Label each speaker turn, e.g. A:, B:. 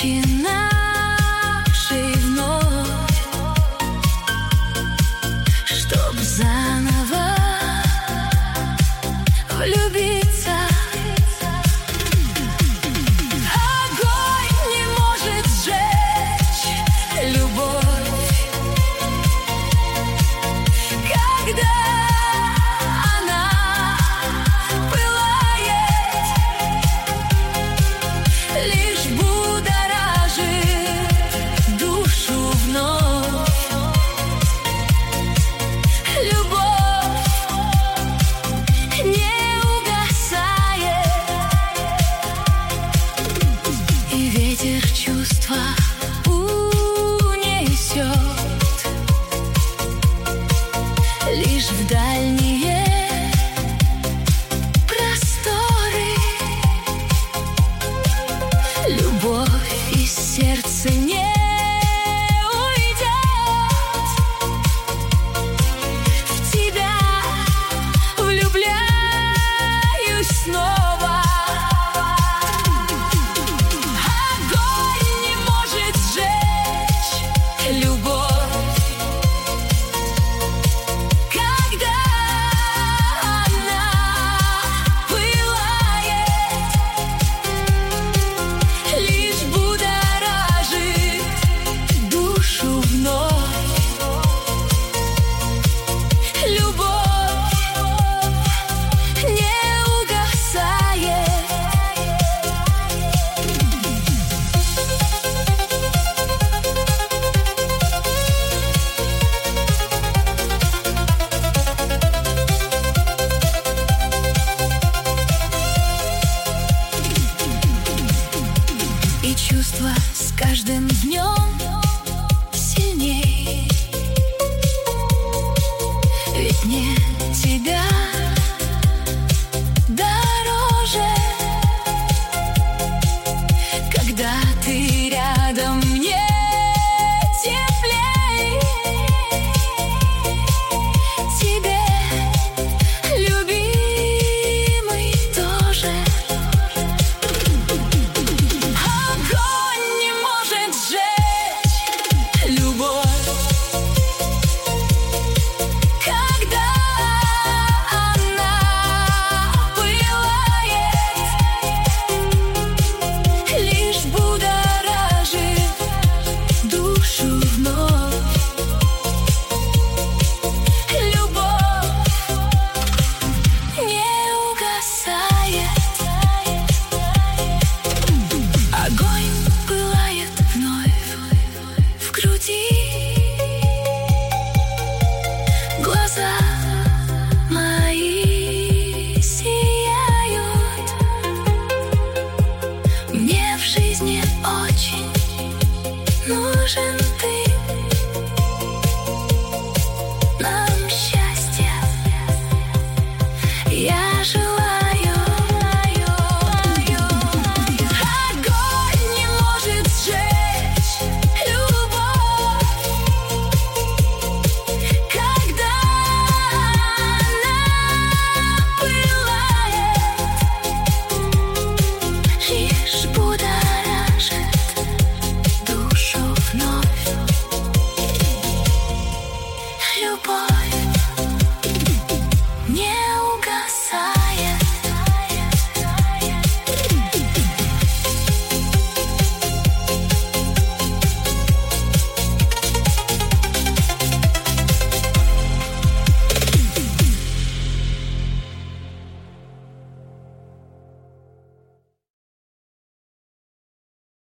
A: встречи нашей вновь, чтоб заново влюбиться. Огонь не может сжечь любовь, когда она пылает, лишь будоражит душу вновь. Любовь не угасает, и ветер чувства унесет лишь в дальние просторы. Любовь из сердца не уйдет. В тебя влюбляюсь снова. Огонь не может сжечь любовь, когда она пылает, лишь будоражит душу вновь. Любовь не угасает. И чувства с каждым днем сильней, ведь мне тебя дороже. Когда ты рядом, мне теплей. Тебе, любимый, тоже. Огонь не может сжечь любовь, когда она пылает, лишь будоражит душу вновь. Любовь не угасает. Огонь пылает вновь в груди. Глаза мои сияют. Мне в жизни очень нужен ты. Нам счастье. Я желаю